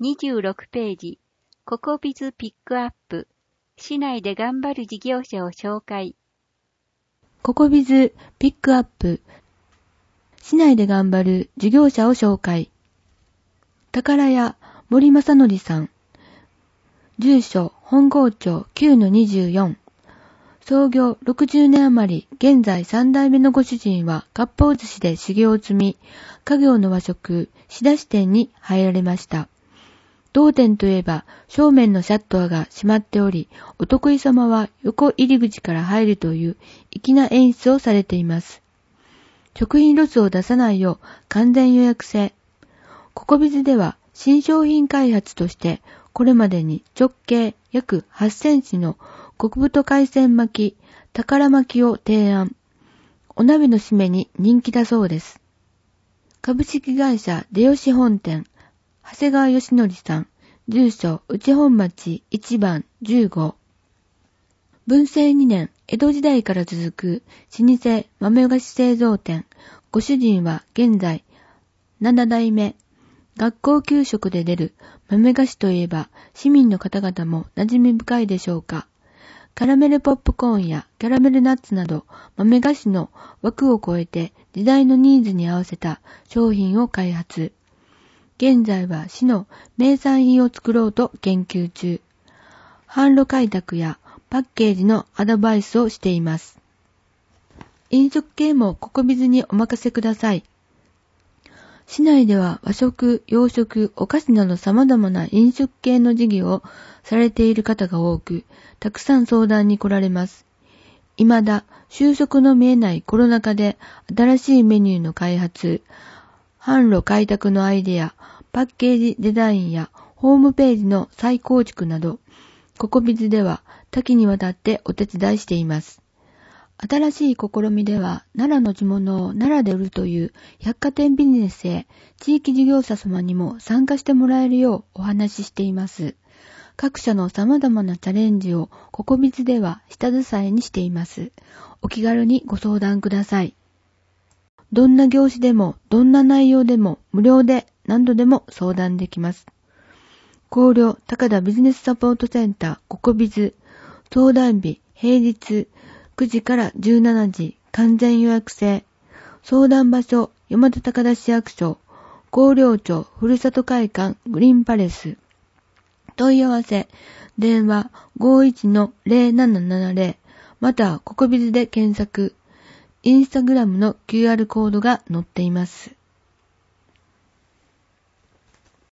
26ページ、ココビズピックアップ、市内で頑張る事業者を紹介。 ココビズピックアップ、市内で頑張る事業者を紹介。宝屋森正則さん。住所本郷町 9-24。創業60年余り、現在3代目のご主人は割烹寿司で修行を積み、家業の和食、仕出し店に入られました。当店といえば、正面のシャッターが閉まっており、お得意様は横入り口から入るという粋な演出をされています。食品ロスを出さないよう完全予約制。ココビズでは新商品開発として、これまでに直径約8センチの極太海鮮巻き、宝巻きを提案。お鍋の締めに人気だそうです。株式会社出吉本店、長谷川義則さん、住所内本町1番15。文政2年、江戸時代から続く老舗豆菓子製造店。ご主人は現在7代目。学校給食で出る豆菓子といえば市民の方々も馴染み深いでしょうか。カラメルポップコーンやキャラメルナッツなど豆菓子の枠を超えて時代のニーズに合わせた商品を開発。現在は市の名産品を作ろうと研究中。販路開拓やパッケージのアドバイスをしています。飲食系もココビズにお任せください。市内では和食、洋食、お菓子など様々な飲食系の事業をされている方が多く、たくさん相談に来られます。未だ収束の見えないコロナ禍で新しいメニューの開発、販路開拓のアイデア、パッケージデザインやホームページの再構築など、ココビズでは多岐にわたってお手伝いしています。新しい試みでは、奈良の地物を奈良で売るという百貨店ビジネスへ地域事業者様にも参加してもらえるようお話ししています。各社の様々なチャレンジをココビズでは下支えにしています。お気軽にご相談ください。どんな業種でも、どんな内容でも無料で何度でも相談できます。広陵高田ビジネスサポートセンターココビズ、相談日平日9時から17時完全予約制。相談場所山田高田市役所広陵町ふるさと会館グリーンパレス。問い合わせ電話 51-0770 またはココビズで検索。インスタグラムの QR コードが載っています。